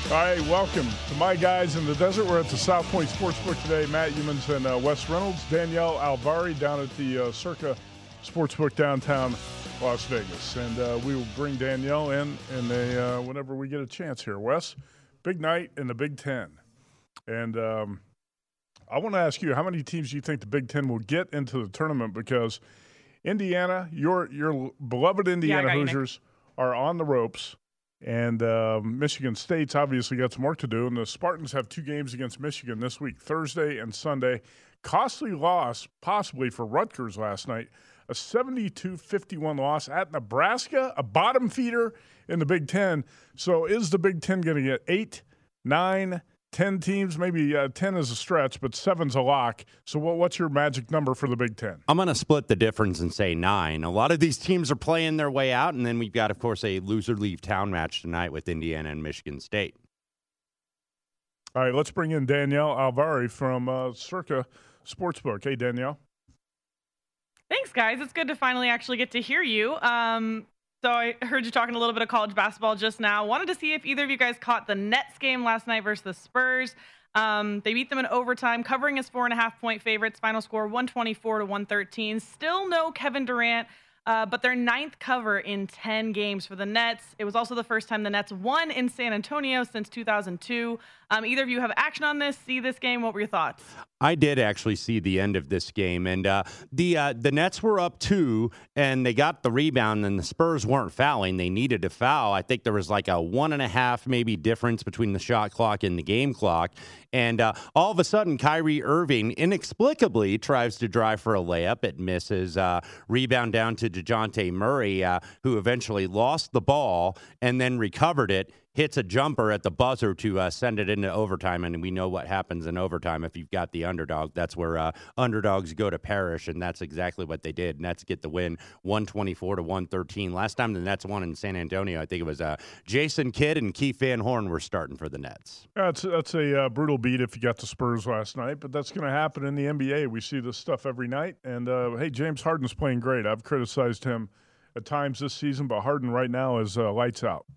All right, welcome to My Guys in the Desert. We're at the South Point Sportsbook today. Matt Humans and Wes Reynolds, Danielle Alvari down at the Circa Sportsbook downtown Las Vegas. And we will bring Danielle in whenever we get a chance here. Wes, big night in the Big Ten. And I want to ask you, how many teams do you think the Big Ten will get into the tournament? Because Indiana, your beloved Indiana Hoosiers are on the ropes. And Michigan State's obviously got some work to do. And the Spartans have 2 games against Michigan this week, Thursday and Sunday. Costly loss, possibly, for Rutgers last night. A 72-51 loss at Nebraska, a bottom feeder in the Big Ten. So is the Big Ten going to get 8, 9, 10 teams? Maybe 10 is a stretch, but 7's a lock. So what's your magic number for the Big Ten? I'm going to split the difference and say 9. A lot of these teams are playing their way out, and then we've got, of course, a loser-leave town match tonight with Indiana and Michigan State. All right, let's bring in Danielle Alvari from Circa Sportsbook. Hey, Danielle. Thanks, guys. It's good to finally actually get to hear you. So I heard you talking a little bit of college basketball just now. Wanted to see if either of you guys caught the Nets game last night versus the Spurs. They beat them in overtime, covering as 4.5-point favorites. Final score 124-113. Still no Kevin Durant, but their 9th cover in 10 games for the Nets. It was also the first time the Nets won in San Antonio since 2002. Either of you have action on this, see this game? What were your thoughts? I did actually see the end of this game, and the Nets were up 2, and they got the rebound, and the Spurs weren't fouling. They needed to foul. I think there was like a 1.5 maybe difference between the shot clock and the game clock, and all of a sudden, Kyrie Irving inexplicably tries to drive for a layup. It misses. Rebound down to DeJounte Murray, who eventually lost the ball and then recovered it. Hits a jumper at the buzzer to send it into overtime, and we know what happens in overtime if you've got the underdog. That's where underdogs go to perish, and that's exactly what they did. Nets get the win, 124-113. Last time the Nets won in San Antonio, I think it was Jason Kidd and Keith Van Horn were starting for the Nets. That's a brutal beat if you got the Spurs last night, but that's going to happen in the NBA. We see this stuff every night, and hey, James Harden's playing great. I've criticized him at times this season, but Harden right now is lights out.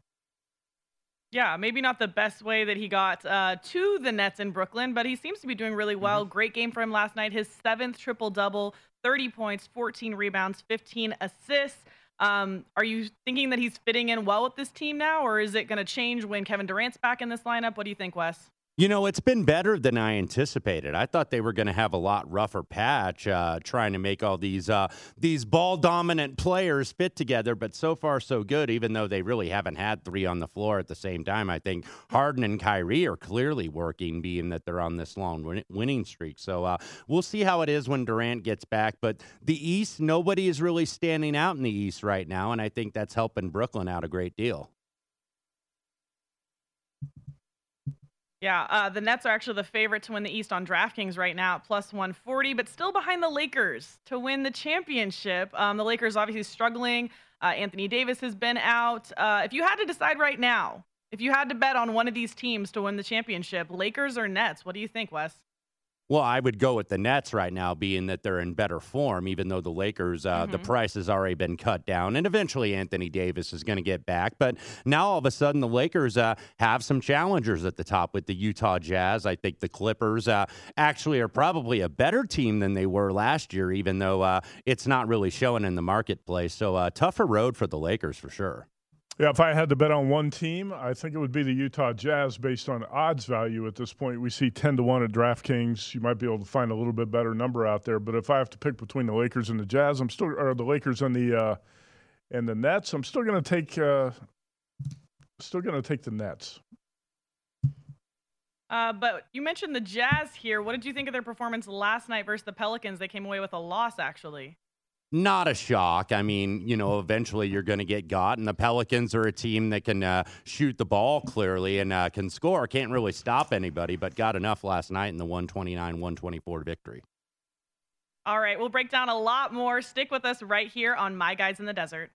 Yeah, maybe not the best way that he got to the Nets in Brooklyn, but he seems to be doing really well. Great game for him last night. His 7th triple-double, 30 points, 14 rebounds, 15 assists. Are you thinking that he's fitting in well with this team now, or is it going to change when Kevin Durant's back in this lineup? What do you think, Wes? You know, it's been better than I anticipated. I thought they were going to have a lot rougher patch trying to make all these ball-dominant players fit together, but so far so good, even though they really haven't had 3 on the floor at the same time. I think Harden and Kyrie are clearly working, being that they're on this long winning streak. So we'll see how it is when Durant gets back. But the East, nobody is really standing out in the East right now, and I think that's helping Brooklyn out a great deal. Yeah, the Nets are actually the favorite to win the East on DraftKings right now at plus 140, but still behind the Lakers to win the championship. The Lakers obviously struggling. Anthony Davis has been out. If you had to decide right now, if you had to bet on one of these teams to win the championship, Lakers or Nets, what do you think, Wes? Well, I would go with the Nets right now, being that they're in better form, even though the Lakers, the price has already been cut down, and eventually Anthony Davis is going to get back. But now all of a sudden the Lakers have some challengers at the top with the Utah Jazz. I think the Clippers actually are probably a better team than they were last year, even though it's not really showing in the marketplace. So tougher road for the Lakers for sure. Yeah, if I had to bet on one team, I think it would be the Utah Jazz based on odds value at this point. We see 10-1 at DraftKings. You might be able to find a little bit better number out there. But if I have to pick between the Lakers and the Jazz, or the Lakers and the Nets, I'm still going to take the Nets. But you mentioned the Jazz here. What did you think of their performance last night versus the Pelicans? They came away with a loss, actually. Not a shock. I mean, you know, eventually you're going to get got, and the Pelicans are a team that can shoot the ball clearly and can score. Can't really stop anybody, but got enough last night in the 129-124 victory. All right, we'll break down a lot more. Stick with us right here on My Guys in the Desert.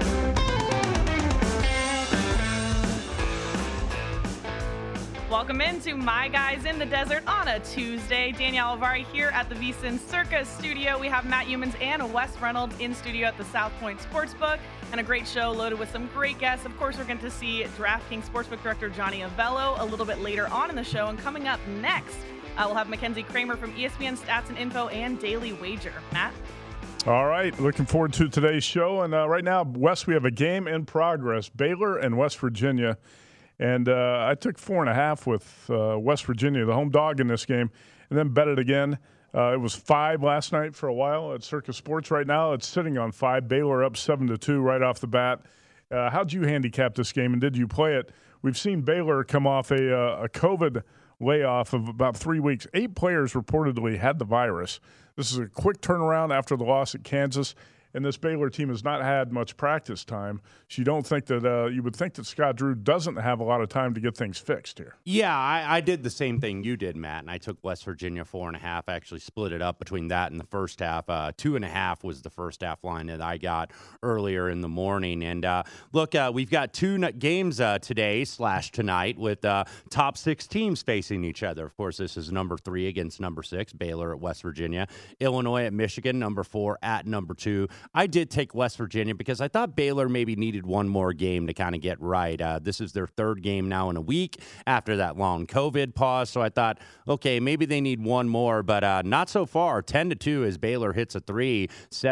Welcome in into My Guys in the Desert on a Tuesday. Danielle Alvari here at the VSiN Circa studio. We have Matt Youmans and Wes Reynolds in studio at the South Point Sportsbook, and a great show loaded with some great guests. Of course, we're going to see DraftKings Sportsbook Director Johnny Avello a little bit later on in the show, and coming up next, we'll have Mackenzie Kramer from ESPN Stats and Info and Daily Wager. Matt? All right, looking forward to today's show. And right now, Wes, we have a game in progress, Baylor and West Virginia. And I took 4.5 with West Virginia, the home dog in this game, and then bet it again. It was 5 last night for a while at Circa Sports. Right now, it's sitting on 5. Baylor up 7-2 right off the bat. How'd you handicap this game, and did you play it? We've seen Baylor come off a COVID layoff of about 3 weeks. 8 players reportedly had the virus. This is a quick turnaround after the loss at Kansas. And this Baylor team has not had much practice time. So you don't think that you would think that Scott Drew doesn't have a lot of time to get things fixed here. Yeah, I did the same thing you did, Matt, and I took West Virginia 4.5. I actually split it up between that and the first half. 2.5 was the first half line that I got earlier in the morning. And look, we've got 2 games today/tonight with top 6 teams facing each other. Of course, this is number 3 against number 6, Baylor at West Virginia. Illinois at Michigan, number 4 at number 2. I did take West Virginia because I thought Baylor maybe needed one more game to kind of get right. This is their 3rd game now in a week after that long COVID pause. So I thought, okay, maybe they need one more, but not so far. 10-2 as Baylor hits a 3,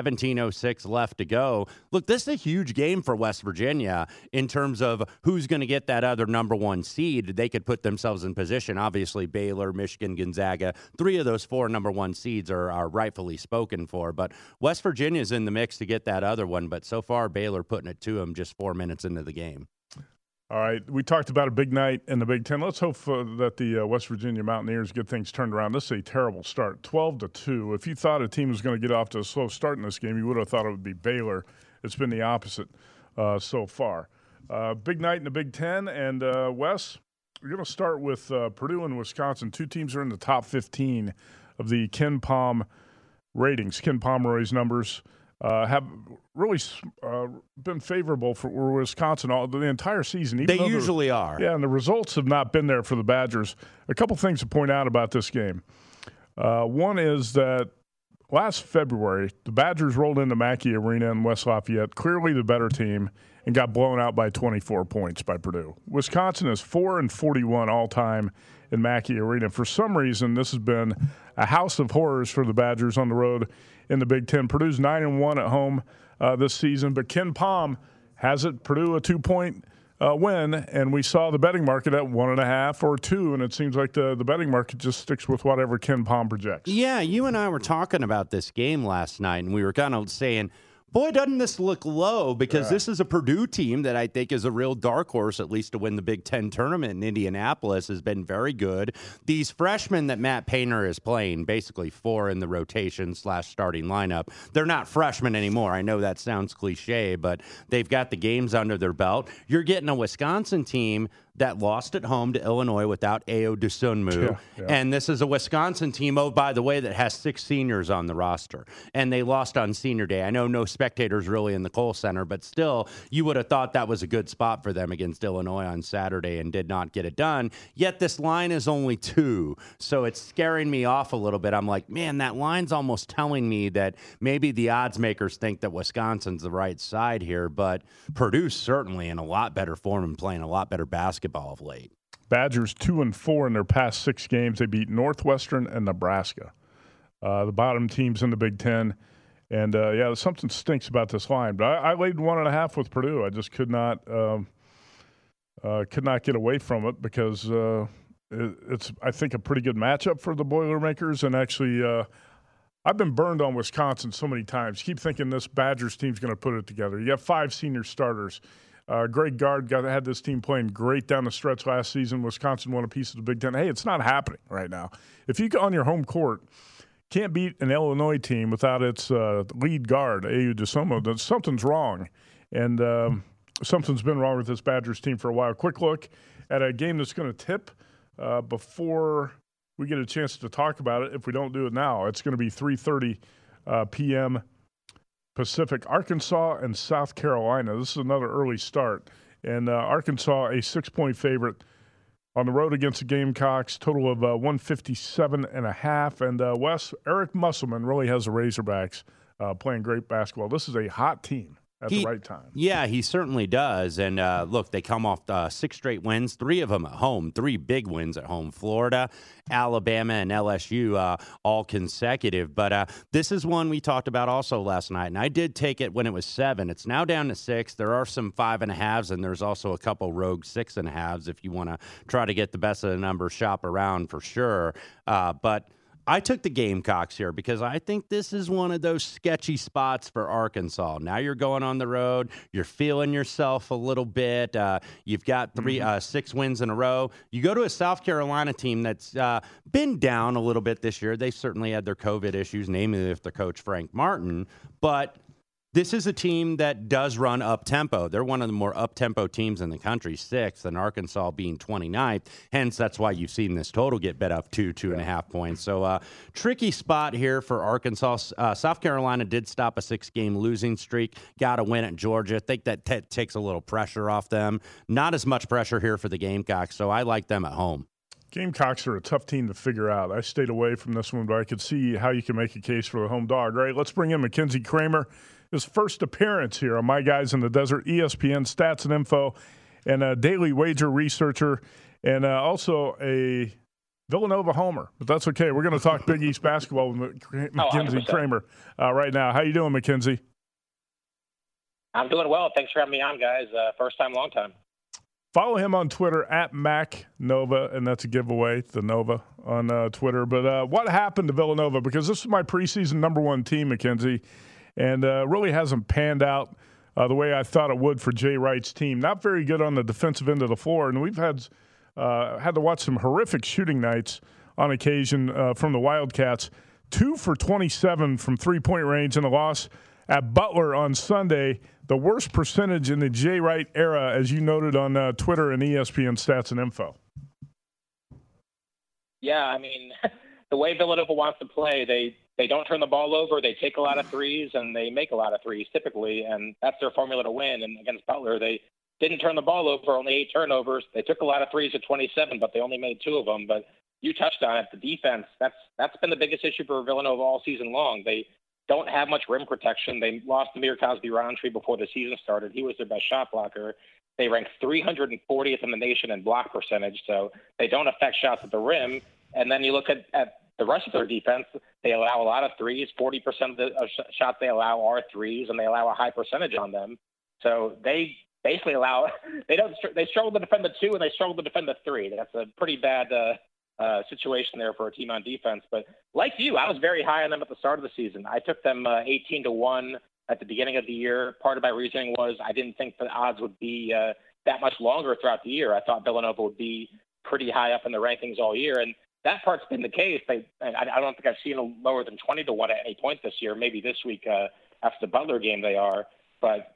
17:06 left to go. Look, this is a huge game for West Virginia in terms of who's going to get that other number 1 seed. They could put themselves in position. Obviously, Baylor, Michigan, Gonzaga, 3 of those 4 number 1 seeds are rightfully spoken for. But West Virginia's in the mix to get that other one, but so far Baylor putting it to them just 4 minutes into the game. All right, we talked about a big night in the Big Ten. Let's hope that the West Virginia Mountaineers get things turned around. This is a terrible start, 12-2. If you thought a team was going to get off to a slow start in this game, you would have thought it would be Baylor. It's been the opposite so far. Big night in the Big Ten, and Wes, we're going to start with Purdue and Wisconsin. 2 teams are in the top 15 of the Ken Pom ratings. Ken Pomeroy's numbers have really been favorable for Wisconsin the entire season. Even they usually are. Yeah, and the results have not been there for the Badgers. A couple things to point out about this game. One is that last February, the Badgers rolled into Mackey Arena in West Lafayette, clearly the better team, and got blown out by 24 points by Purdue. Wisconsin is 4-41 all-time in Mackey Arena. For some reason, this has been a house of horrors for the Badgers on the road in the Big Ten. Purdue's 9-1 at home this season, but Ken Pom has it. Purdue a 2-point win, and we saw the betting market at 1.5 or 2, and it seems like the betting market just sticks with whatever Ken Pom projects. Yeah, you and I were talking about this game last night, and we were kind of saying, boy, doesn't this look low, because this is a Purdue team that I think is a real dark horse, at least to win the Big Ten tournament in Indianapolis, has been very good. These freshmen that Matt Painter is playing, basically 4 in the rotation/starting lineup, they're not freshmen anymore. I know that sounds cliche, but they've got the games under their belt. You're getting a Wisconsin team that lost at home to Illinois without Ayo Dosunmu. Yeah. And this is a Wisconsin team, oh, by the way, that has 6 seniors on the roster. And they lost on senior day. I know no spectators really in the Kohl Center, but still, you would have thought that was a good spot for them against Illinois on Saturday and did not get it done. Yet this line is only 2. So it's scaring me off a little bit. I'm like, man, that line's almost telling me that maybe the odds makers think that Wisconsin's the right side here, but Purdue's certainly in a lot better form and playing a lot better basketball of late. Badgers 2-4 in their past 6 games. They beat Northwestern and Nebraska, the bottom teams in the Big Ten. And something stinks about this line. But I laid 1.5 with Purdue. I just could not get away from it because it's, I think, a pretty good matchup for the Boilermakers. And actually, I've been burned on Wisconsin so many times. Keep thinking this Badgers team's going to put it together. You have 5 senior starters. Greg Gard had this team playing great down the stretch last season. Wisconsin won a piece of the Big Ten. Hey, it's not happening right now. If you go on your home court, can't beat an Illinois team without its lead guard, Ayo Dosunmu, then something's wrong. And something's been wrong with this Badgers team for a while. Quick look at a game that's going to tip before we get a chance to talk about it. If we don't do it now, it's going to be 3:30 p.m. Pacific. Arkansas and South Carolina. This is another early start. And Arkansas, a 6-point favorite on the road against the Gamecocks, total of 157.5. And Wes, Eric Musselman really has the Razorbacks playing great basketball. This is a hot team at the right time. Yeah, he certainly does. And look, they come off 6 straight wins, 3 of them at home, 3 big wins at home. Florida, Alabama, and LSU all consecutive. But this is one we talked about also last night, and I did take it when it was 7. It's now down to 6. There are some 5.5s, and there's also a couple rogue 6.5s if you want to try to get the best of the number, shop around for sure. But I took the Gamecocks here because I think this is one of those sketchy spots for Arkansas. Now you're going on the road. You're feeling yourself a little bit. You've got 6 wins in a row. You go to a South Carolina team that's been down a little bit this year. They certainly had their COVID issues, namely with their coach, Frank Martin. But this is a team that does run up-tempo. They're one of the more up-tempo teams in the country, 6th, and Arkansas being 29th. Hence, that's why you've seen this total get bet up 2.5 points. So, tricky spot here for Arkansas. South Carolina did stop a 6-game losing streak, got a win at Georgia. I think that takes a little pressure off them. Not as much pressure here for the Gamecocks, so I like them at home. Gamecocks are a tough team to figure out. I stayed away from this one, but I could see how you can make a case for the home dog. All right, let's bring in Mackenzie Kramer. His first appearance here on My Guys in the Desert, ESPN Stats and Info, and a daily wager researcher, and also a Villanova homer. But that's okay. We're going to talk Big East basketball with Mackenzie Kramer right now. How you doing, Mackenzie? I'm doing well. Thanks for having me on, guys. First time, long time. Follow him on Twitter at MacNova, and that's a giveaway, the Nova on Twitter. But what happened to Villanova? Because this is my preseason number 1 team, Mackenzie, and really hasn't panned out the way I thought it would for Jay Wright's team. Not very good on the defensive end of the floor, and we've had to watch some horrific shooting nights on occasion from the Wildcats. 2 for 27 from three-point range in a loss at Butler on Sunday. The worst percentage in the Jay Wright era, as you noted on Twitter and ESPN Stats and Info. Yeah, I mean, the way Villanova wants to play, they don't turn the ball over. They take a lot of threes, and they make a lot of threes typically, and that's their formula to win. And against Butler, they didn't turn the ball over, only 8 turnovers. They took a lot of threes at 27, but they only made 2 of them. But you touched on it, the defense, that's been the biggest issue for Villanova all season long. They don't have much rim protection. They lost Amir Cosby-Roundtree before the season started. He was their best shot blocker. They ranked 340th in the nation in block percentage, so they don't affect shots at the rim. And then you look at the rest of their defense, they allow a lot of threes. 40% of the shots they allow are threes, and they allow a high percentage on them. So they basically they struggle to defend the 2, and they struggle to defend the 3. That's a pretty bad situation there for a team on defense. But like you, I was very high on them at the start of the season. I took them 18-1 at the beginning of the year. Part of my reasoning was I didn't think the odds would be that much longer throughout the year. I thought Villanova would be pretty high up in the rankings all year, and that part's been the case. I don't think I've seen a lower than 20-1 at any point this year. Maybe this week after the Butler game they are. But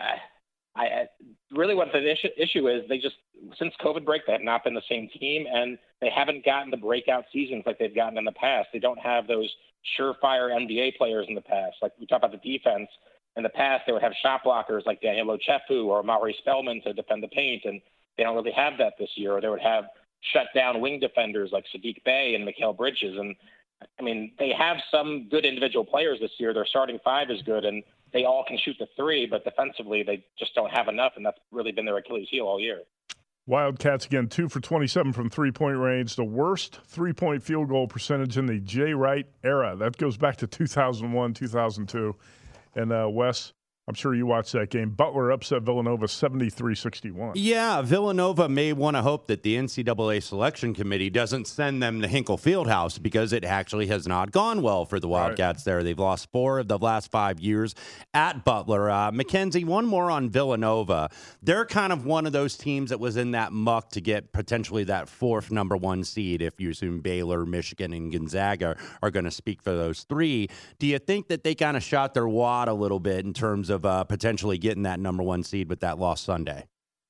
I really what the issue is, they just, since COVID break, they have not been the same team, and they haven't gotten the breakout seasons like they've gotten in the past. They don't have those surefire NBA players in the past. Like we talk about the defense, in the past they would have shot blockers like Daniel Ochefu or Maury Spellman to defend the paint, and they don't really have that this year. Or they would have shut down wing defenders like Sadiq Bey and Mikal Bridges. And I mean, they have some good individual players this year. Their starting 5 is good, and they all can shoot the 3, but defensively they just don't have enough, and that's really been their Achilles heel all year. Wildcats, again, 2 for 27 from three-point range, the worst three-point field goal percentage in the Jay Wright era. That goes back to 2001, 2002. And, Wes, I'm sure you watched that game. Butler upset Villanova 73-61. Yeah, Villanova may want to hope that the NCAA selection committee doesn't send them to Hinkle Fieldhouse because it actually has not gone well for the Wildcats there. They've lost 4 of the last 5 years at Butler. Mackenzie, one more on Villanova. They're kind of one of those teams that was in that muck to get potentially that 4th number 1 seed if you assume Baylor, Michigan, and Gonzaga are going to speak for those 3. Do you think that they kind of shot their wad a little bit in terms of potentially getting that number 1 seed with that loss Sunday?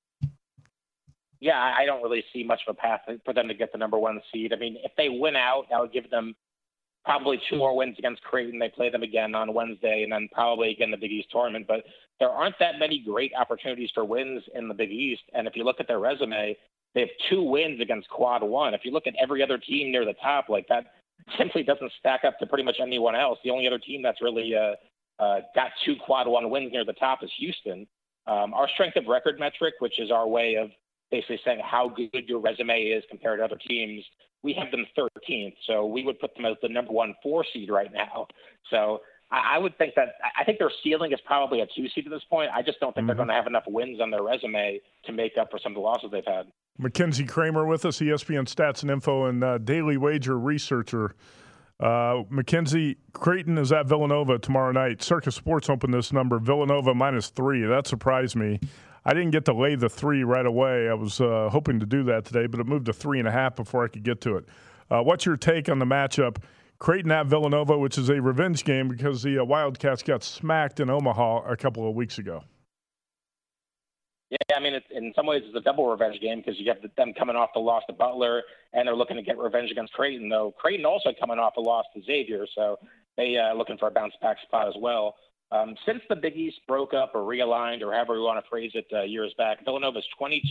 Yeah, I don't really see much of a path for them to get the number 1 seed. I mean, if they win out, that would give them probably 2 more wins against Creighton. They play them again on Wednesday, and then probably again the Big East tournament. But there aren't that many great opportunities for wins in the Big East. And if you look at their resume, They have 2 wins against quad 1. If you look at every other team near the top, like that simply doesn't stack up to pretty much anyone else. The only other team that's really got 2 quad 1 wins near the top is Houston. Our strength of record metric, which is our way of basically saying how good your resume is compared to other teams, we have them 13th. So we would put them as the number 1 4 seed right now. So I would think that I think their ceiling is probably a 2 seed at this point. I just don't think they're going to have enough wins on their resume to make up for some of the losses they've had. Mackenzie Kramer with us, ESPN Stats and Info and Daily Wager researcher. Mackenzie, Creighton is at Villanova tomorrow night. Circa Sports opened this number, Villanova -3. That surprised me. I didn't get to lay the 3 right away. I was hoping to do that today, but it moved to 3.5 before I could get to it. What's your take on the matchup? Creighton at Villanova, which is a revenge game because the Wildcats got smacked in Omaha a couple of weeks ago. Yeah, I mean, in some ways it's a double revenge game because you have them coming off the loss to Butler, and they're looking to get revenge against Creighton, though Creighton also coming off a loss to Xavier, so they looking for a bounce-back spot as well. Since the Big East broke up or realigned or however we want to phrase it years back, Villanova's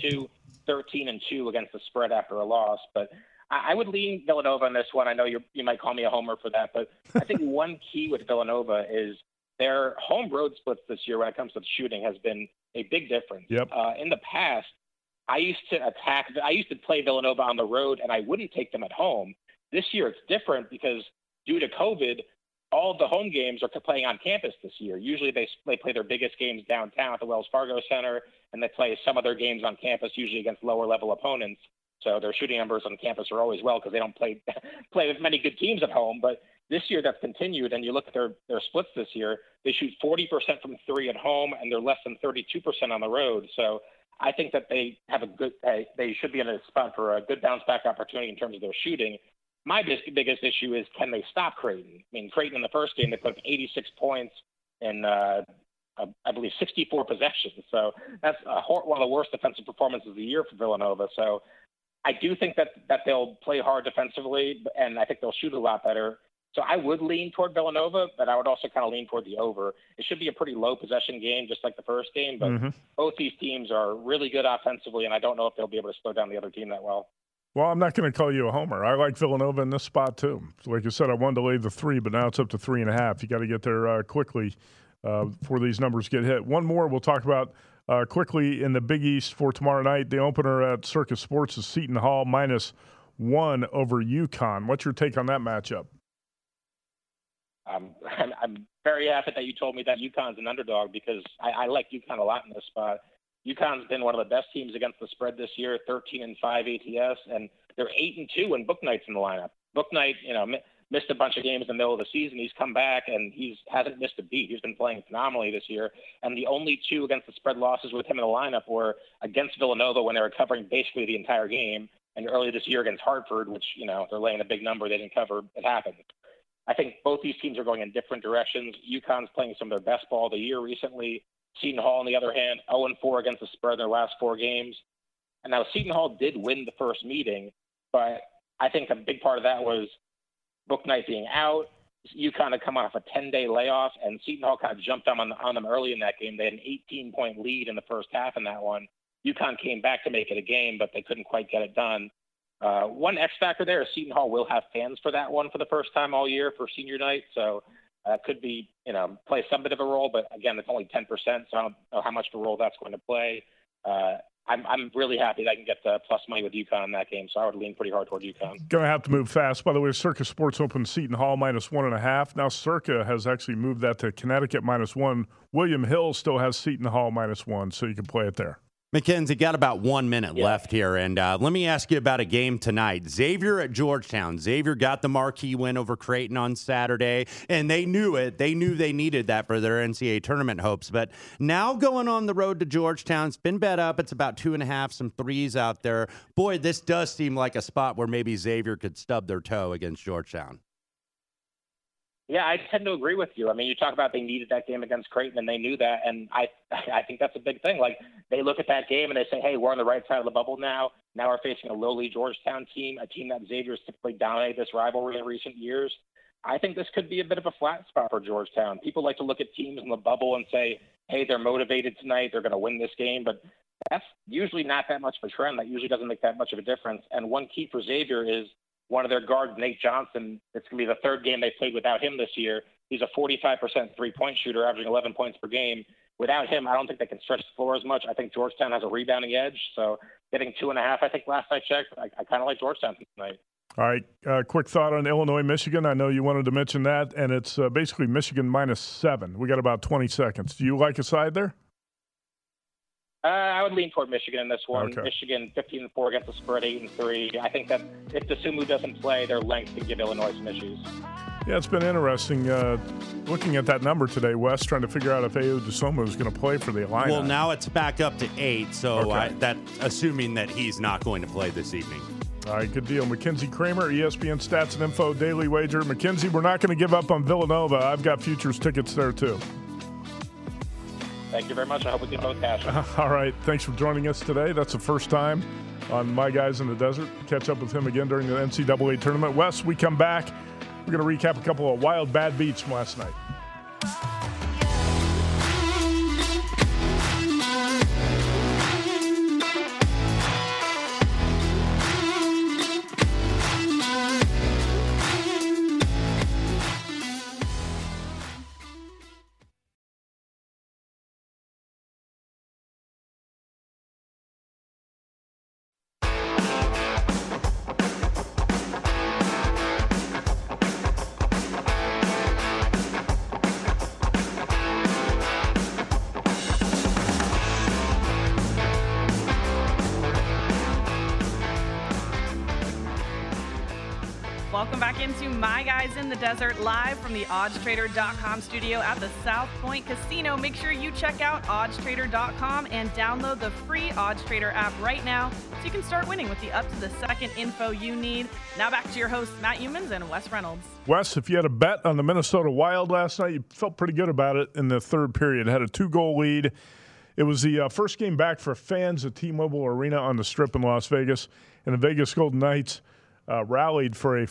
22-13-2 against the spread after a loss, but I would lean Villanova on this one. I know you might call me a homer for that, but I think one key with Villanova is their home road splits this year when it comes to shooting has been a big difference. Yep. In the past, I used to play Villanova on the road, and I wouldn't take them at home. This year it's different because due to COVID, all of the home games are playing on campus this year. Usually they play their biggest games downtown at the Wells Fargo Center, and they play some of their games on campus, usually against lower-level opponents. So their shooting numbers on campus are always well because they don't play with many good teams at home. But this year that's continued, and you look at their splits this year, they shoot 40% from 3 at home, and they're less than 32% on the road. So I think that they have they should be in a spot for a good bounce-back opportunity in terms of their shooting. My biggest issue is, can they stop Creighton? I mean, Creighton in the first game, they put up 86 points in, I believe, 64 possessions. So that's one of the worst defensive performances of the year for Villanova. So I do think that they'll play hard defensively, and I think they'll shoot a lot better. So I would lean toward Villanova, but I would also kind of lean toward the over. It should be a pretty low possession game, just like the first game, but both these teams are really good offensively, and I don't know if they'll be able to slow down the other team that well. Well, I'm not going to call you a homer. I like Villanova in this spot, too. So like you said, I wanted to lay the 3, but now it's up to 3.5. You got to get there quickly before these numbers get hit. One more we'll talk about quickly in the Big East for tomorrow night. The opener at Circa Sports is Seton Hall -1 over UConn. What's your take on that matchup? I'm very happy that you told me that UConn's an underdog because I like UConn a lot in this spot. UConn's been one of the best teams against the spread this year, 13-5 ATS, and they're 8-2 when Bouknight's in the lineup. Bouknight, missed a bunch of games in the middle of the season. He's come back, and he hasn't missed a beat. He's been playing phenomenally this year. And the only 2 against the spread losses with him in the lineup were against Villanova when they were covering basically the entire game, and earlier this year against Hartford, which, they're laying a big number. They didn't cover. It happened. I think both these teams are going in different directions. UConn's playing some of their best ball of the year recently. Seton Hall, on the other hand, 0-4 against the spread in their last 4 games. And now Seton Hall did win the first meeting, but I think a big part of that was Bouknight being out. UConn had come off a 10-day layoff, and Seton Hall kind of jumped on them early in that game. They had an 18-point lead in the first half in that one. UConn came back to make it a game, but they couldn't quite get it done. One X factor there is Seton Hall will have fans for that one for the first time all year for senior night. So could be, play some bit of a role, but again, it's only 10%. So I don't know how much of a role that's going to play. I'm really happy that I can get the plus money with UConn in that game. So I would lean pretty hard toward UConn. Going to have to move fast. By the way, Circa Sports opened Seton Hall -1.5. Now Circa has actually moved that to Connecticut -1. William Hill still has Seton Hall -1, so you can play it there. Mackenzie, got about 1 minute left here, and let me ask you about a game tonight. Xavier at Georgetown. Xavier got the marquee win over Creighton on Saturday, and they knew it. They knew they needed that for their NCAA tournament hopes. But now going on the road to Georgetown, it's been bet up. It's about 2.5, some 3s out there. Boy, this does seem like a spot where maybe Xavier could stub their toe against Georgetown. Yeah, I tend to agree with you. I mean, you talk about they needed that game against Creighton, and they knew that. And I think that's a big thing. Like, they look at that game and they say, hey, we're on the right side of the bubble now. Now we're facing a lowly Georgetown team, a team that Xavier's typically dominated this rivalry in recent years. I think this could be a bit of a flat spot for Georgetown. People like to look at teams in the bubble and say, hey, they're motivated tonight. They're going to win this game. But that's usually not that much of a trend. That usually doesn't make that much of a difference. And one key for Xavier is one of their guards, Nate Johnson. It's going to be the third game they played without him this year. He's a 45% three-point shooter, averaging 11 points per game. Without him, I don't think they can stretch the floor as much. I think Georgetown has a rebounding edge. So getting 2.5, I think last I checked, I kind of like Georgetown tonight. All right, quick thought on Illinois, Michigan. I know you wanted to mention that, and it's basically Michigan -7. We got about 20 seconds. Do you like a side there? I would lean toward Michigan in this one. Okay. Michigan 15-4 against the spread, 8-3. I think that if DeSumo doesn't play, their length can give Illinois some issues. Yeah, it's been interesting looking at that number today, Wes, trying to figure out if Ayo DeSumo is going to play for the Illini. Well, now it's back up to 8, so Okay. that's assuming that he's not going to play this evening. All right, good deal. Mackenzie Kramer, ESPN Stats and Info Daily Wager. Mackenzie, we're not going to give up on Villanova. I've got futures tickets there, too. Thank you very much. I hope we can both cash it. All right, thanks for joining us today. That's the first time on My Guys in the Desert. Catch up with him again during the NCAA tournament. Wes, we come back. We're going to recap a couple of wild, bad beats from last night. Welcome back into My Guys in the Desert, live from the oddstrader.com studio at the South Point Casino. Make sure you check out oddstrader.com and download the free OddsTrader app right now so you can start winning with the up-to-the-second info you need. Now back to your hosts, Matt Youmans and Wes Reynolds. Wes, if you had a bet on the Minnesota Wild last night, you felt pretty good about it in the third period. Had a 2-goal lead. It was the first game back for fans at T-Mobile Arena on the Strip in Las Vegas, and the Vegas Golden Knights rallied for a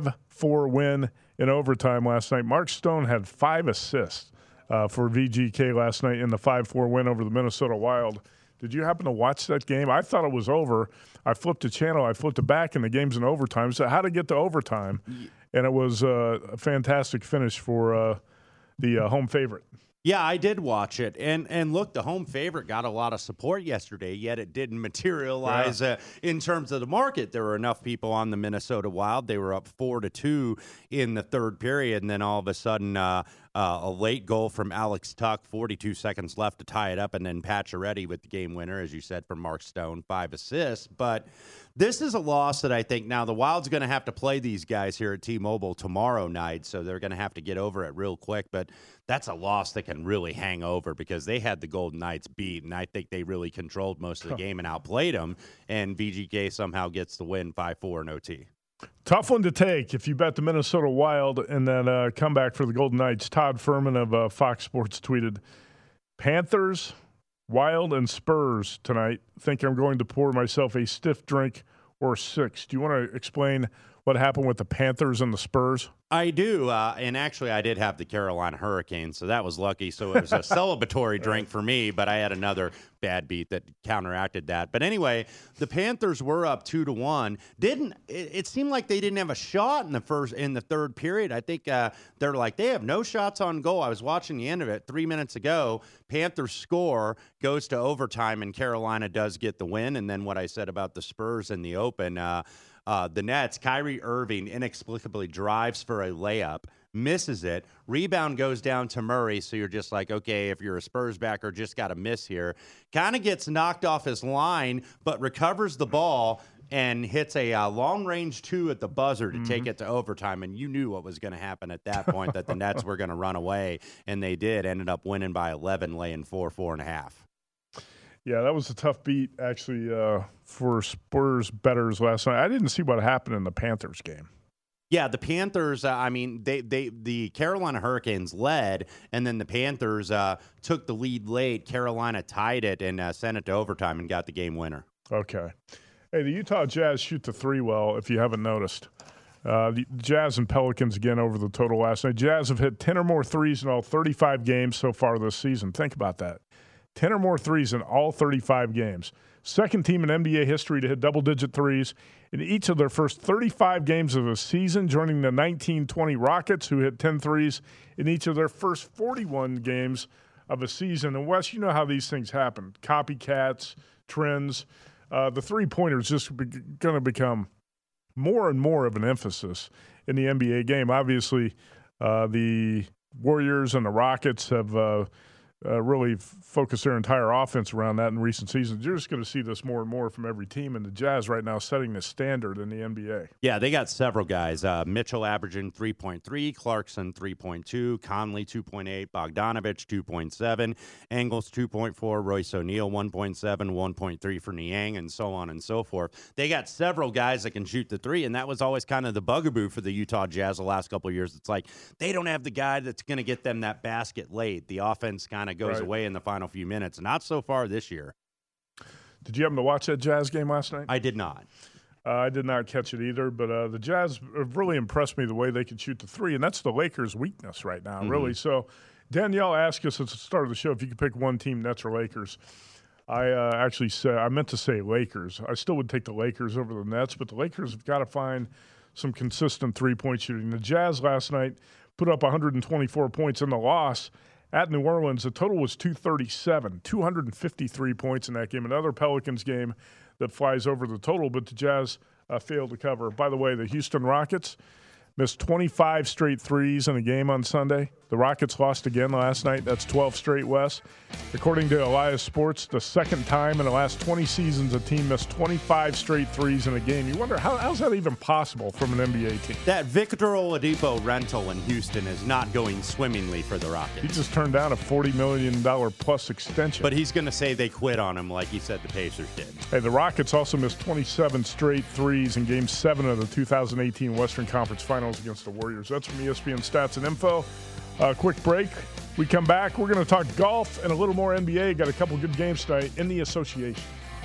5-4 win in overtime last night. Mark Stone had 5 assists for VGK last night in the 5-4 win over the Minnesota Wild. Did you happen to watch that game? I thought it was over. I flipped the channel. I flipped it back, and the game's in overtime. So how to get to overtime? And it was a fantastic finish for the home favorite. Yeah, I did watch it. And look, the home favorite got a lot of support yesterday, yet it didn't materialize in terms of the market. There were enough people on the Minnesota Wild. They were up 4-2 in the third period, and then all of a sudden a late goal from Alex Tuck, 42 seconds left to tie it up, and then Pacioretty with the game winner, as you said, from Mark Stone, 5 assists. But this is a loss that I think now the Wild's going to have to play these guys here at T-Mobile tomorrow night, so they're going to have to get over it real quick. But that's a loss that can really hang over because they had the Golden Knights beat, and I think they really controlled most of the game and outplayed them, and VGK somehow gets the win 5-4 in OT. Tough one to take if you bet the Minnesota Wild and then come back for the Golden Knights. Todd Furman of Fox Sports tweeted, Panthers, Wild, and Spurs tonight. Think I'm going to pour myself a stiff drink or 6. Do you want to explain what happened with the Panthers and the Spurs? I do, and actually I did have the Carolina Hurricanes, so that was lucky. So it was a celebratory drink for me, but I had another bad beat that counteracted that. But anyway, the Panthers were up 2-1. It seemed like they didn't have a shot in the third period. I think they're like they have no shots on goal. I was watching the end of it 3 minutes ago. Panthers score, goes to overtime, and Carolina does get the win. And then what I said about the Spurs in the open. The Nets, Kyrie Irving inexplicably drives for a layup, misses it. Rebound goes down to Murray, so you're just like, okay, if you're a Spurs backer, just got to miss here. Kind of gets knocked off his line, but recovers the ball and hits a long-range 2 at the buzzer to take it to overtime. And you knew what was going to happen at that point, that the Nets were going to run away, and they did. Ended up winning by 11, laying 4.5. Yeah, that was a tough beat, actually, for Spurs bettors last night. I didn't see what happened in the Panthers game. Yeah, the Panthers, the Carolina Hurricanes led, and then the Panthers took the lead late. Carolina tied it and sent it to overtime and got the game winner. Okay. Hey, the Utah Jazz shoot the 3 well, if you haven't noticed. The Jazz and Pelicans again over the total last night. Jazz have hit 10 or more threes in all 35 games so far this season. Think about that. 10 or more threes in all 35 games. Second team in NBA history to hit double-digit threes in each of their first 35 games of the season, joining the 1920 Rockets, who hit 10 threes in each of their first 41 games of a season. And, Wes, you know how these things happen. Copycats, trends. The three-pointer is just going to become more and more of an emphasis in the NBA game. Obviously, the Warriors and the Rockets have really focused their entire offense around that in recent seasons. You're just going to see this more and more from every team, and the Jazz right now setting the standard in the NBA. Yeah, they got several guys. Mitchell averaging 3.3, Clarkson 3.2, Conley 2.8, Bogdanovich 2.7, Engels 2.4, Royce O'Neal 1.7, 1.3 for Niang, and so on and so forth. They got several guys that can shoot the three, and that was always kind of the bugaboo for the Utah Jazz the last couple of years. It's like they don't have the guy that's going to get them that basket late. The offense kind of goes away in the final few minutes. Not so far this year. Did you happen to watch that Jazz game last night? I did not. I did not catch it either, but the Jazz have really impressed me the way they can shoot the three, and that's the Lakers' weakness right now, really. So Danielle asked us at the start of the show if you could pick one team, Nets or Lakers. I actually said, I meant to say Lakers. I still would take the Lakers over the Nets, but the Lakers have got to find some consistent three-point shooting. The Jazz last night put up 124 points in the loss at New Orleans. The total was 237, 253 points in that game. Another Pelicans game that flies over the total, but the Jazz failed to cover. By the way, the Houston Rockets missed 25 straight threes in a game on Sunday. The Rockets lost again last night. That's 12 straight, Wes. According to Elias Sports, the second time in the last 20 seasons a team missed 25 straight threes in a game. You wonder, how's that even possible from an NBA team? That Victor Oladipo rental in Houston is not going swimmingly for the Rockets. He just turned down a $40 million plus extension. But he's going to say they quit on him like he said the Pacers did. Hey, the Rockets also missed 27 straight threes in Game 7 of the 2018 Western Conference Finals against the Warriors. That's from ESPN Stats and Info. Quick break. We come back. We're going to talk golf and a little more NBA. Got a couple good games tonight in the association.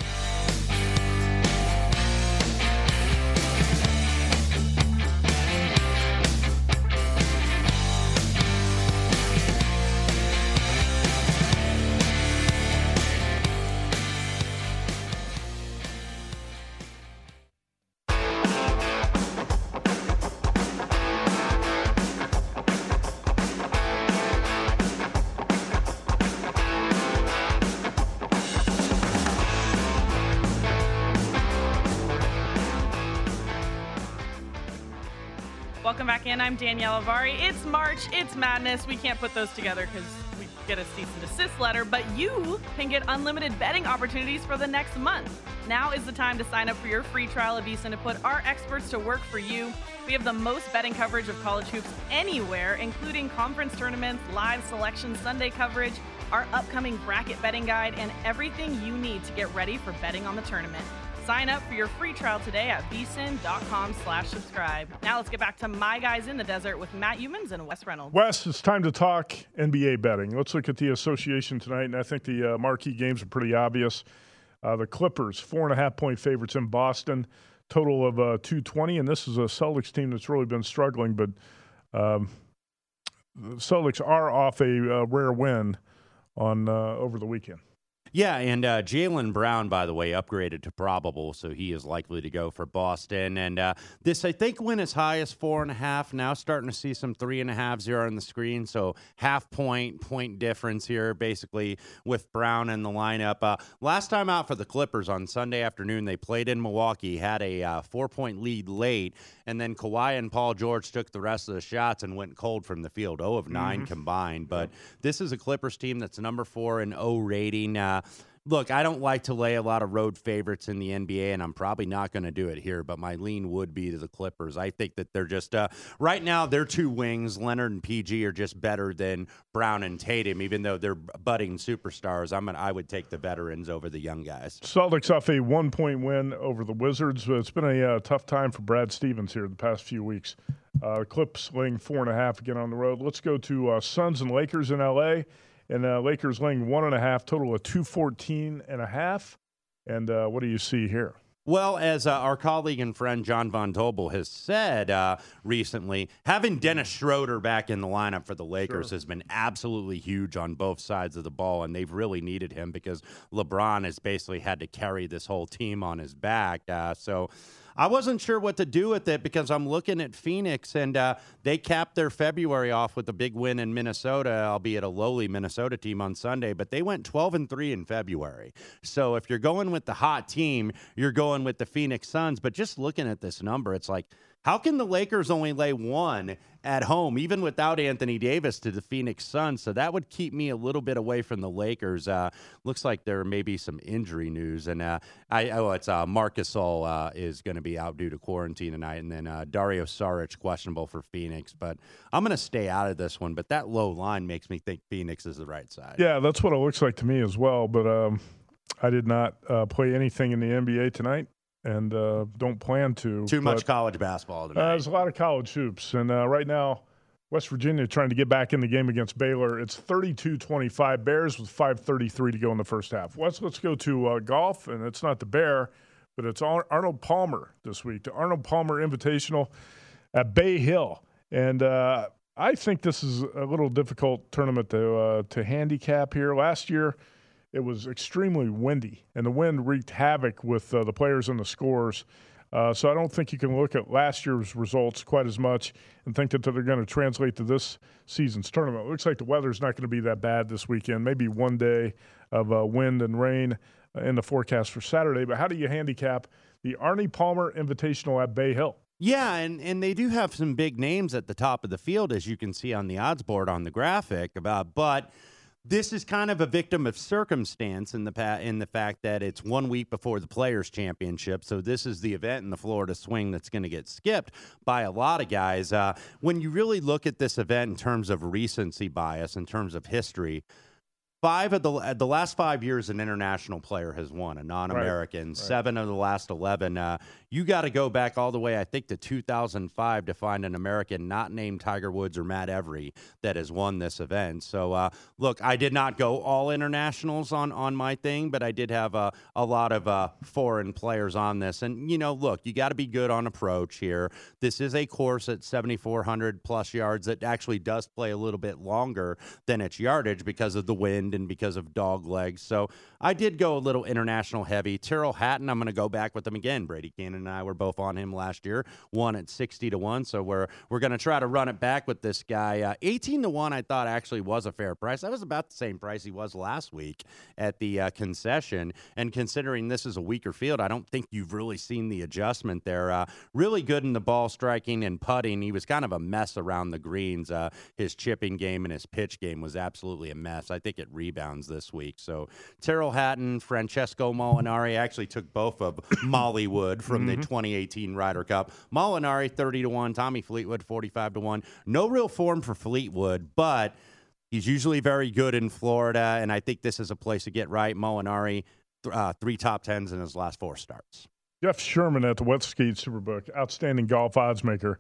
Welcome back in. I'm Danielle Avari. It's March. It's madness. We can't put those together because we get a cease and desist letter, but you can get unlimited betting opportunities for the next month. Now is the time to sign up for your free trial of VSiN to put our experts to work for you. We have the most betting coverage of college hoops anywhere, including conference tournaments, live selection Sunday coverage, our upcoming bracket betting guide, and everything you need to get ready for betting on the tournament. Sign up for your free trial today at vsin.com/subscribe. Now let's get back to My Guys in the Desert with Matt Youmans and Wes Reynolds. Wes, it's time to talk NBA betting. Let's look at the association tonight, and I think the marquee games are pretty obvious. The Clippers, 4.5-point favorites in Boston, total of 220, and this is a Celtics team that's really been struggling, but the Celtics are off a rare win on over the weekend. Yeah, and Jaylen Brown, by the way, upgraded to probable, so he is likely to go for Boston. And this, I think, went as high as 4.5. Now starting to see some 3.5s here on the screen, so point difference here, basically, with Brown in the lineup. Last time out for the Clippers on Sunday afternoon, they played in Milwaukee, had a 4-point lead late, and then Kawhi and Paul George took the rest of the shots and went cold from the field, 0 of 9 combined. But this is a Clippers team that's number 4 in O rating. Look, I don't like to lay a lot of road favorites in the NBA, and I'm probably not going to do it here, but my lean would be to the Clippers. I think that they're just, right now, their two wings, Leonard and PG, are just better than Brown and Tatum, even though they're budding superstars. I would take the veterans over the young guys. Celtics off a 1-point win over the Wizards. It's been a tough time for Brad Stevens here the past few weeks. Clips laying 4.5 again on the road. Let's go to Suns and Lakers in L.A., and Lakers laying 1.5, total of 214.5. And what do you see here? Well, as our colleague and friend John Von Tobel has said recently, having Dennis Schroeder back in the lineup for the Lakers has been absolutely huge on both sides of the ball, and they've really needed him because LeBron has basically had to carry this whole team on his back. So I wasn't sure what to do with it because I'm looking at Phoenix, and they capped their February off with a big win in Minnesota, albeit a lowly Minnesota team on Sunday, but they went 12-3 in February. So if you're going with the hot team, you're going with the Phoenix Suns. But just looking at this number, it's like, how can the Lakers only lay one at home, even without Anthony Davis, to the Phoenix Suns? So that would keep me a little bit away from the Lakers. Looks like there may be some injury news. And it's Marc Gasol is going to be out due to quarantine tonight. And then Dario Saric questionable for Phoenix. But I'm going to stay out of this one. But that low line makes me think Phoenix is the right side. Yeah, that's what it looks like to me as well. But I did not play anything in the NBA tonight. And don't plan to. Too much college basketball tonight. There's a lot of college hoops. And right now, West Virginia trying to get back in the game against Baylor. It's 32-25 Bears with 5:33 to go in the first half. Let's go to golf, and it's not the Bear, but it's Arnold Palmer this week. The Arnold Palmer Invitational at Bay Hill. And I think this is a little difficult tournament to handicap here. Last year, it was extremely windy, and the wind wreaked havoc with the players and the scores. So I don't think you can look at last year's results quite as much and think that they're going to translate to this season's tournament. It looks like the weather's not going to be that bad this weekend, maybe one day of wind and rain in the forecast for Saturday. But how do you handicap the Arnie Palmer Invitational at Bay Hill? Yeah, and they do have some big names at the top of the field, as you can see on the odds board on the graphic, but this is kind of a victim of circumstance in the fact that it's 1 week before the Players' Championship, so this is the event in the Florida Swing that's going to get skipped by a lot of guys. When you really look at this event in terms of recency bias, in terms of history, 5 of the last 5 years, an international player has won, a non-American. Right. 7 of the last 11. You got to go back all the way, I think, to 2005 to find an American not named Tiger Woods or Matt Every that has won this event. So, look, I did not go all internationals on my thing, but I did have a lot of foreign players on this. And, look, you got to be good on approach here. This is a course at 7,400 plus yards that actually does play a little bit longer than its yardage because of the wind and because of dog legs. So I did go a little international heavy. Tyrrell Hatton, I'm going to go back with him again. Brady Cannon and I were both on him last year, won at 60-1. So we're going to try to run it back with this guy. 18-1, I thought actually was a fair price. That was about the same price he was last week at the concession. And considering this is a weaker field, I don't think you've really seen the adjustment there. Really good in the ball striking and putting. He was kind of a mess around the greens. His chipping game and his pitch game was absolutely a mess. I think it rebounds this week. So Tyrrell Hatton, Francesco Molinari, actually took both of Mollywood from the 2018 Ryder Cup. Molinari 30-1, Tommy Fleetwood 45-1. No real form for Fleetwood, but he's usually very good in Florida, and I think this is a place to get right. Molinari, 3 top 10s in his last 4 starts. Jeff Sherman at the Westgate Superbook, outstanding golf odds maker.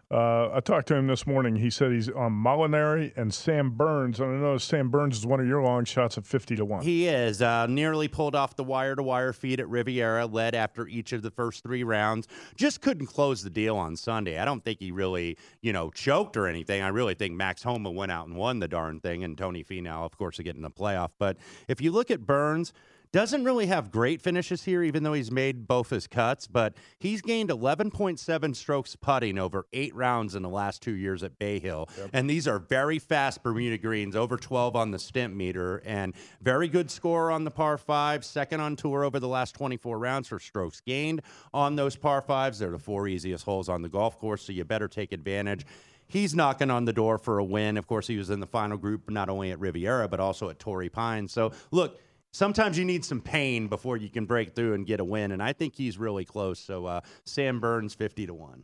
I talked to him this morning. He said he's on Molinari and Sam Burns. And I know Sam Burns is one of your long shots at 50-1. He is. Nearly pulled off the wire-to-wire feed at Riviera, led after each of the first 3 rounds. Just couldn't close the deal on Sunday. I don't think he really, choked or anything. I really think Max Homa went out and won the darn thing, and Tony Finau, of course, to get in the playoff. But if you look at Burns, doesn't really have great finishes here, even though he's made both his cuts, but he's gained 11.7 strokes putting over 8 rounds in the last 2 years at Bay Hill. Yep. And these are very fast Bermuda greens, over 12 on the stimp meter, and very good score on the par 5, second on tour over the last 24 rounds for strokes gained on those par 5s. They're the 4 easiest holes on the golf course, so you better take advantage. He's knocking on the door for a win. Of course, he was in the final group, not only at Riviera, but also at Torrey Pines. So, look, sometimes you need some pain before you can break through and get a win, and I think he's really close. So Sam Burns, 50-1.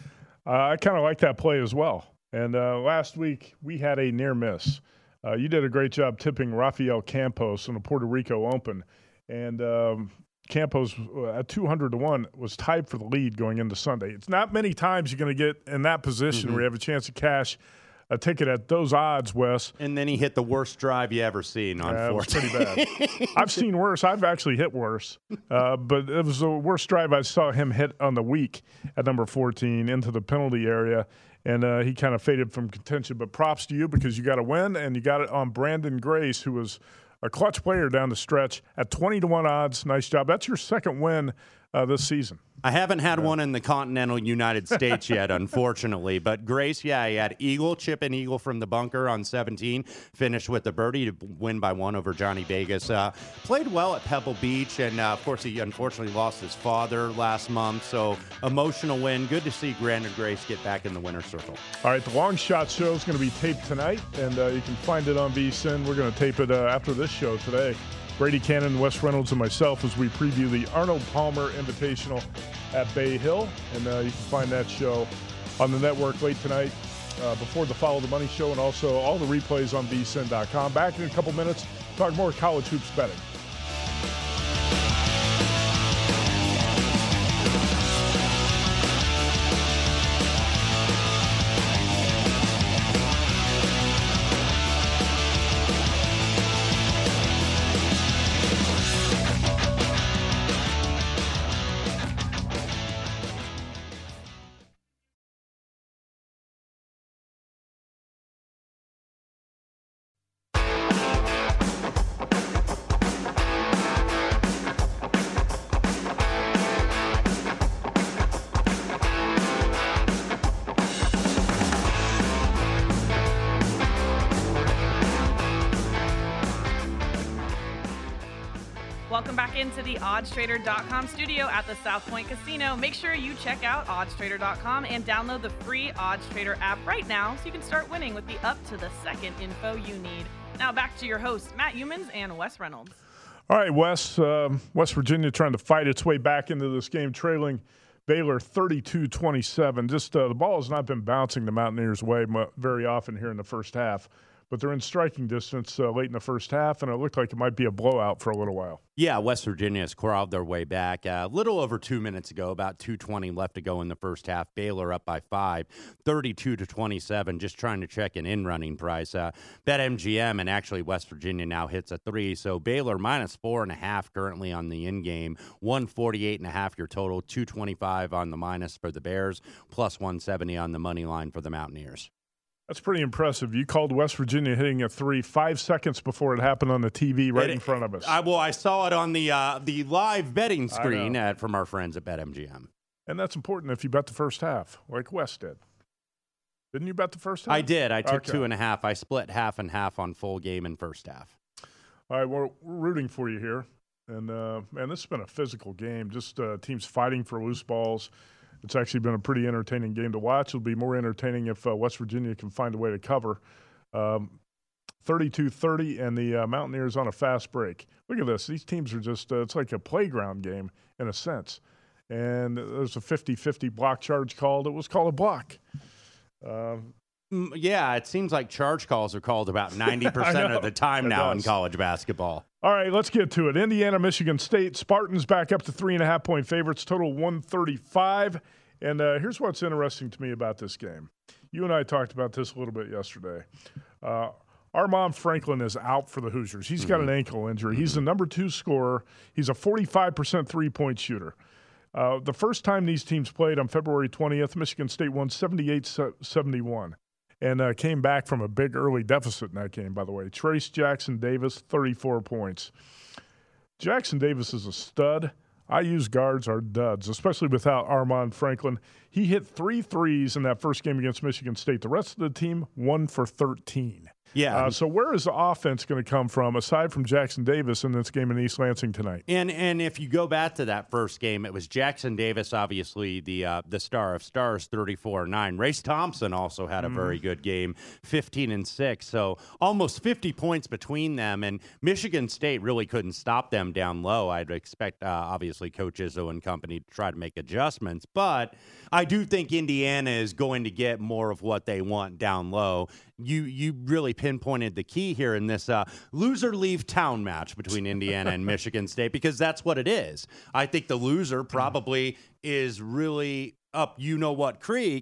I kind of like that play as well. And last week we had a near miss. You did a great job tipping Rafael Campos in the Puerto Rico Open, and Campos at 200-1 was tied for the lead going into Sunday. It's not many times you're going to get in that position where you have a chance to cash a ticket at those odds, Wes. And then he hit the worst drive you ever seen on 14. It was pretty bad. I've seen worse. I've actually hit worse. But it was the worst drive I saw him hit on the week at number 14 into the penalty area. And he kind of faded from contention. But props to you because you got a win, and you got it on Brandon Grace, who was a clutch player down the stretch at 20-1 odds. Nice job. That's your second win this season. I haven't had one in the continental United States yet, unfortunately. But Grace, he had eagle, chip and eagle from the bunker on 17. Finished with the birdie to win by 1 over Johnny Vegas. Played well at Pebble Beach, and of course he unfortunately lost his father last month. So emotional win. Good to see Brandon Grace get back in the winner's circle. All right, the Long Shot Show is going to be taped tonight, and you can find it on VSiN. We're going to tape it after this show today. Brady Cannon, Wes Reynolds, and myself as we preview the Arnold Palmer Invitational at Bay Hill. And you can find that show on the network late tonight before the Follow the Money show, and also all the replays on vsin.com. Back in a couple minutes, talk more college hoops betting. Welcome back into the oddstrader.com studio at the South Point Casino. Make sure you check out oddstrader.com and download the free OddsTrader app right now so you can start winning with the up-to-the-second info you need. Now back to your hosts, Matt Youmans and Wes Reynolds. All right, Wes. West Virginia trying to fight its way back into this game, trailing Baylor 32-27. Just the ball has not been bouncing the Mountaineers' way very often here in the first half. But they're in striking distance late in the first half, and it looked like it might be a blowout for a little while. Yeah, West Virginia has crawled their way back. A little over 2 minutes ago, about 2:20 left to go in the first half. Baylor up by 5, 32-27, just trying to check an in-running price. BetMGM, and actually West Virginia now hits a 3. So Baylor minus 4.5 currently on the in-game, 148.5 your total, 225 on the minus for the Bears, plus 170 on the money line for the Mountaineers. That's pretty impressive. You called West Virginia hitting a 3 5 seconds before it happened on the TV in front of us. I saw it on the live betting screen from our friends at BetMGM. And that's important if you bet the first half, like Wes did. Didn't you bet the first half? I did. I took 2.5. I split half and half on full game and first half. All right, we're rooting for you here. And, man, this has been a physical game. Just teams fighting for loose balls. It's actually been a pretty entertaining game to watch. It'll be more entertaining if West Virginia can find a way to cover. 32-30, and the Mountaineers on a fast break. Look at this. These teams are just it's like a playground game in a sense. And there's a 50-50 block charge called. It was called a block. Yeah, it seems like charge calls are called about 90% of the time now in college basketball. All right, let's get to it. Indiana, Michigan State. Spartans back up to 3.5-point favorites, total 135. And here's what's interesting to me about this game. You and I talked about this a little bit yesterday. Armaan Franklin is out for the Hoosiers. He's got an ankle injury. He's the number 2 scorer. He's a 45% three-point shooter. The first time these teams played on February 20th, Michigan State won 78-71. And came back from a big early deficit in that game, by the way. Trace Jackson Davis, 34 points. Jackson Davis is a stud. IU's guards are duds, especially without Armaan Franklin. He hit 3 threes in that first game against Michigan State. The rest of the team, 1 for 13. Yeah. So where is the offense going to come from, aside from Jackson Davis in this game in East Lansing tonight? And if you go back to that first game, it was Jackson Davis, obviously the star of stars, 34-9. Race Thompson also had a very good game, 15-6. So almost 50 points between them. And Michigan State really couldn't stop them down low. I'd expect, obviously, Coach Izzo and company to try to make adjustments. But I do think Indiana is going to get more of what they want down low. You really pinpointed the key here in this loser leave town match between Indiana and Michigan State, because that's what it is. I think the loser probably is really up you-know-what creek,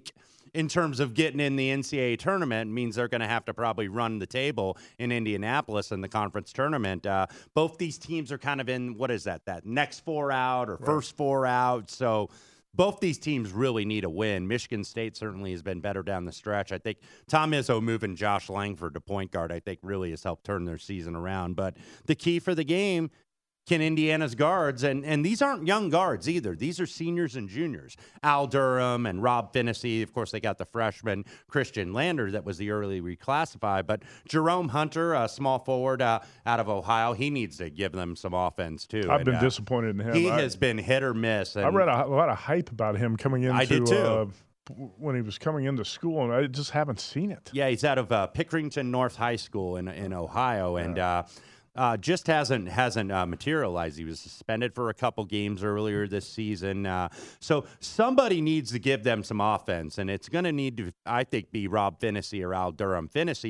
in terms of getting in the NCAA tournament means they're going to have to probably run the table in Indianapolis in the conference tournament. Both these teams are kind of in, what is that next 4 out or first 4 out. So both these teams really need a win. Michigan State certainly has been better down the stretch. I think Tom Izzo moving Josh Langford to point guard, I think really has helped turn their season around. But the key for the game, can Indiana's guards, and these aren't young guards either. These are seniors and juniors. Al Durham and Rob Finney. Of course, they got the freshman Christian Lander that was the early reclassified. But Jerome Hunter, a small forward out of Ohio, he needs to give them some offense too. I've been disappointed in him. He has been hit or miss. And I read a lot of hype about him coming into. I did too. When he was coming into school, and I just haven't seen it. Yeah, he's out of Pickerington North High School in Ohio, and just hasn't materialized. He was suspended for a couple games earlier this season. So somebody needs to give them some offense, and it's going to need to, I think, be Rob Finney or Al Durham.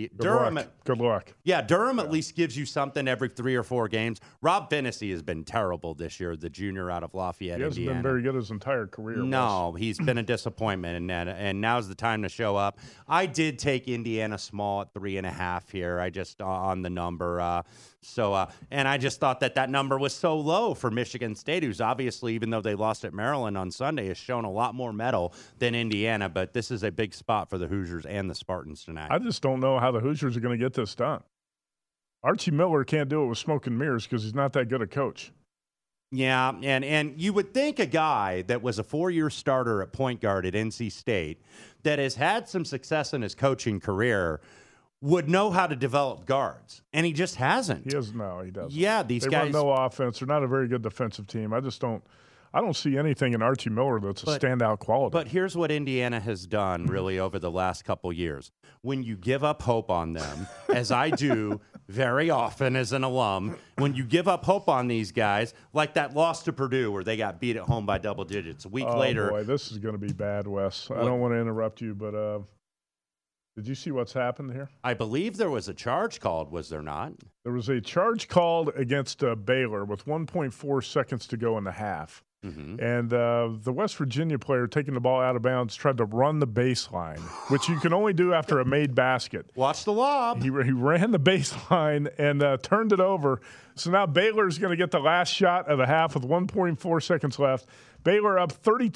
Good luck. Yeah, Durham at least gives you something every 3 or 4 games. Rob Finney has been terrible this year, the junior out of Lafayette, He hasn't Indiana. been very good his entire career. No, he's been a disappointment, and now's the time to show up. I did take Indiana small at 3.5 here. I just on the number. And I just thought that number was so low for Michigan State, who's obviously, even though they lost at Maryland on Sunday, has shown a lot more mettle than Indiana. But this is a big spot for the Hoosiers and the Spartans tonight. I just don't know how the Hoosiers are going to get this done. Archie Miller can't do it with smoke and mirrors because he's not that good a coach. Yeah, and you would think a guy that was a 4-year starter at point guard at NC State that has had some success in his coaching career would know how to develop guards, and he just hasn't. He doesn't. Yeah, they run no offense. They're not a very good defensive team. I don't see anything in Archie Miller that's a standout quality. But here's what Indiana has done really over the last couple years. When you give up hope on them, as I do very often as an alum, when you give up hope on these guys, like that loss to Purdue where they got beat at home by double digits. A week later. Boy, this is going to be bad, Wes. I don't want to interrupt you, but did you see what's happened here? I believe there was a charge called, was there not? There was a charge called against Baylor with 1.4 seconds to go in the half. Mm-hmm. And the West Virginia player taking the ball out of bounds tried to run the baseline, which you can only do after a made basket. Watch the lob. He ran the baseline and turned it over. So now Baylor's going to get the last shot of the half with 1.4 seconds left. Baylor up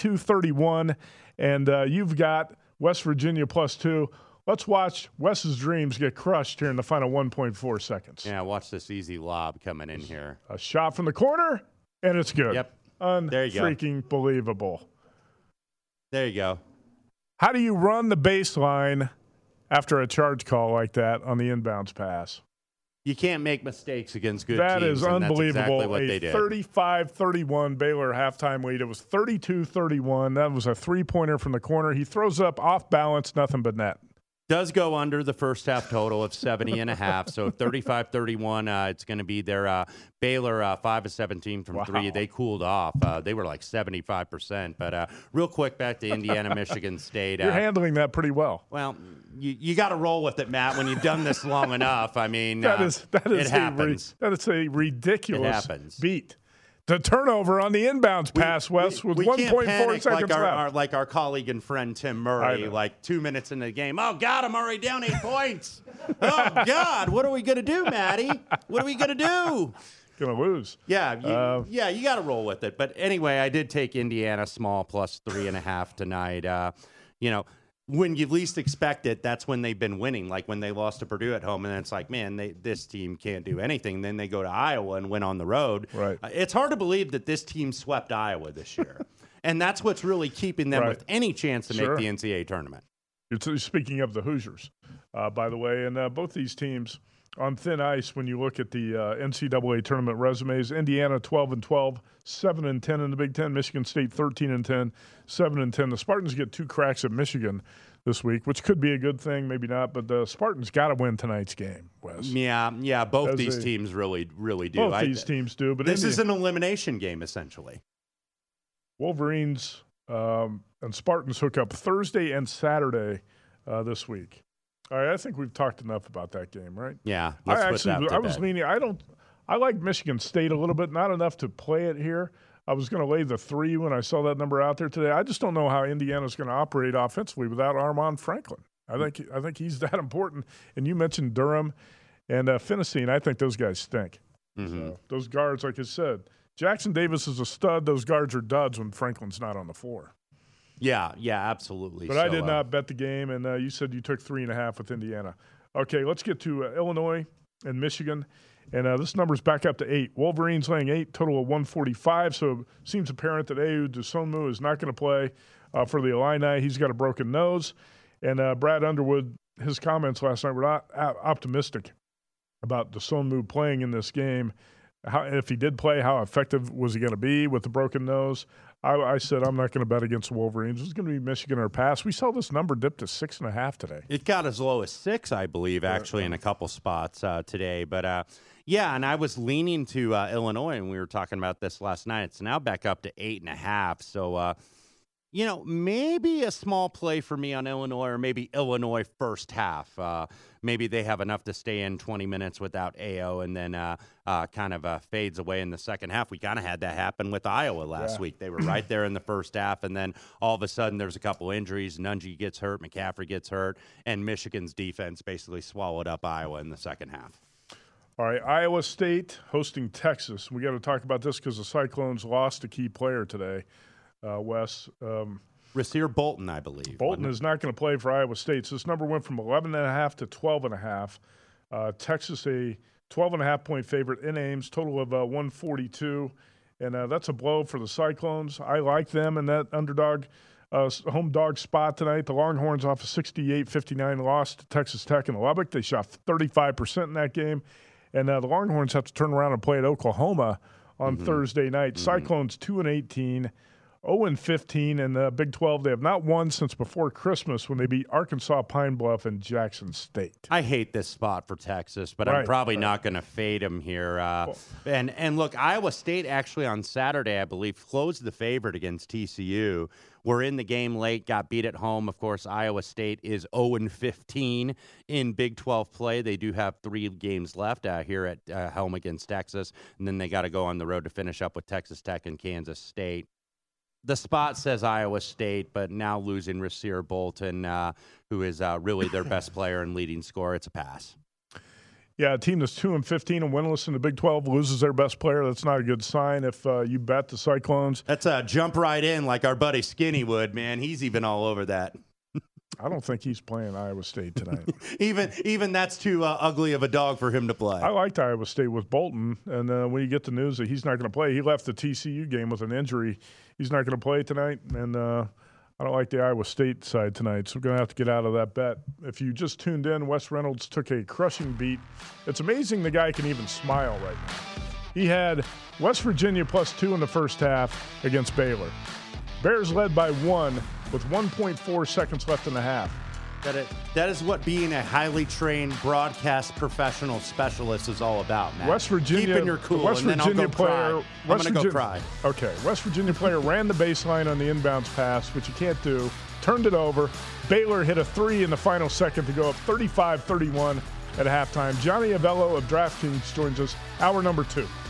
32-31, and you've got West Virginia +2. Let's watch Wes's dreams get crushed here in the final 1.4 seconds. Yeah, watch this easy lob coming in here. A shot from the corner, and it's good. Yep. Unfreaking believable. There you go. How do you run the baseline after a charge call like that on the inbounds pass? You can't make mistakes against good that teams. That is unbelievable. That's exactly what they did. 35-31 Baylor halftime lead. It was 32-31. That was a three-pointer from the corner. He throws up off balance, nothing but net. Does go under the first half total of 70.5. So 35-31, it's going to be their Baylor 5 of 17 from 3. They cooled off. They were like 75%. But real quick, back to Indiana, Michigan State. You're handling that pretty well. Well, you got to roll with it, Matt. When you've done this long enough, I mean, it happens. That is a ridiculous it happens. beat. The turnover on the inbounds pass, Wes, with 1.4 seconds left. Like our colleague and friend Tim Murray, like 2 minutes in the game. Oh, God, I'm already down 8 points. Oh, God, what are we going to do, Matty? What are we going to do? Going to lose. Yeah, you got to roll with it. But anyway, I did take Indiana small +3.5 tonight. When you least expect it, that's when they've been winning. Like when they lost to Purdue at home, and then it's like, man, this team can't do anything. Then they go to Iowa and win on the road. Right. It's hard to believe that this team swept Iowa this year. And that's what's really keeping them with any chance to make the NCAA tournament. You're speaking of the Hoosiers, by the way, and both these teams on thin ice when you look at the NCAA tournament resumes. Indiana 12-12, 7-10 in the Big Ten. Michigan State 13-10, 7-10. The Spartans get 2 cracks at Michigan this week, which could be a good thing, maybe not. But the Spartans got to win tonight's game, Wes. Yeah. Both these teams really, really do. Both these teams do. But this is an elimination game, essentially. Wolverines and Spartans hook up Thursday and Saturday this week. All right, I think we've talked enough about that game, right? Yeah. I was leaning. I like Michigan State a little bit, not enough to play it here. I was going to lay the 3 when I saw that number out there today. I just don't know how Indiana's going to operate offensively without Armand Franklin. I think he's that important. And you mentioned Durham and Finnecine. I think those guys stink. Mm-hmm. So those guards, like I said, Jackson Davis is a stud. Those guards are duds when Franklin's not on the floor. Yeah, absolutely. But I did not bet the game, and you said you took 3.5 with Indiana. Okay, let's get to Illinois and Michigan. And this number's back up to 8. Wolverines laying 8, total of 145. So it seems apparent that Ayo Dosunmu is not going to play for the Illini. He's got a broken nose. And Brad Underwood, his comments last night were not optimistic about Dosunmu playing in this game. If he did play, how effective was he going to be with the broken nose? I said I'm not going to bet against the Wolverines. It's going to be Michigan or pass. We saw this number dip to 6.5 today. It got as low as 6, I believe, actually, in a couple spots today. But, yeah, and I was leaning to Illinois, and we were talking about this last night. It's now back up to 8.5. So, maybe a small play for me on Illinois, or maybe Illinois first half. Maybe they have enough to stay in 20 minutes without Ayo, and then kind of fades away in the second half. We kind of had that happen with Iowa last week. They were right there in the first half, and then all of a sudden there's a couple injuries. Nunge gets hurt, McCaffrey gets hurt, and Michigan's defense basically swallowed up Iowa in the second half. All right, Iowa State hosting Texas. We got to talk about this because the Cyclones lost a key player today. Wes. Rasir Bolton, I believe. Bolton is not going to play for Iowa State. So this number went from 11.5 to 12.5. Texas, a 12.5-point favorite in Ames, total of 142. And that's a blow for the Cyclones. I like them in that underdog, home dog spot tonight. The Longhorns off a 68-59 loss to Texas Tech in Lubbock. They shot 35% in that game. And the Longhorns have to turn around and play at Oklahoma on Thursday night. Cyclones 2-18. 0-15 in the Big 12. They have not won since before Christmas when they beat Arkansas, Pine Bluff, and Jackson State. I hate this spot for Texas, but I'm probably not going to fade them here. And look, Iowa State actually on Saturday, I believe, closed the favorite against TCU. We're in the game late, got beat at home. Of course, Iowa State is 0-15 in Big 12 play. They do have 3 games left here at home against Texas, and then they got to go on the road to finish up with Texas Tech and Kansas State. The spot says Iowa State, but now losing Rasir Bolton, who is really their best player and leading scorer, it's a pass. Yeah, a team that's 2-15 and winless in the Big 12 loses their best player. That's not a good sign if you bet the Cyclones. That's a jump right in like our buddy Skinny would, man. He's even all over that. I don't think he's playing Iowa State tonight. even that's too ugly of a dog for him to play. I liked Iowa State with Bolton, and when you get the news that he's not going to play, he left the TCU game with an injury. He's not going to play tonight, and I don't like the Iowa State side tonight, so we're going to have to get out of that bet. If you just tuned in, Wes Reynolds took a crushing beat. It's amazing the guy can even smile right now. He had West Virginia +2 in the first half against Baylor. Bears led by 1 with 1.4 seconds left in the half. That is what being a highly trained broadcast professional specialist is all about, Matt. West Virginia, keeping your cool, West and then Virginia I'll go player, cry. I'm going to go cry. Okay, West Virginia player ran the baseline on the inbounds pass, which you can't do, turned it over. Baylor hit a 3 in the final second to go up 35-31 at halftime. Johnny Avello of DraftKings joins us, hour number 2.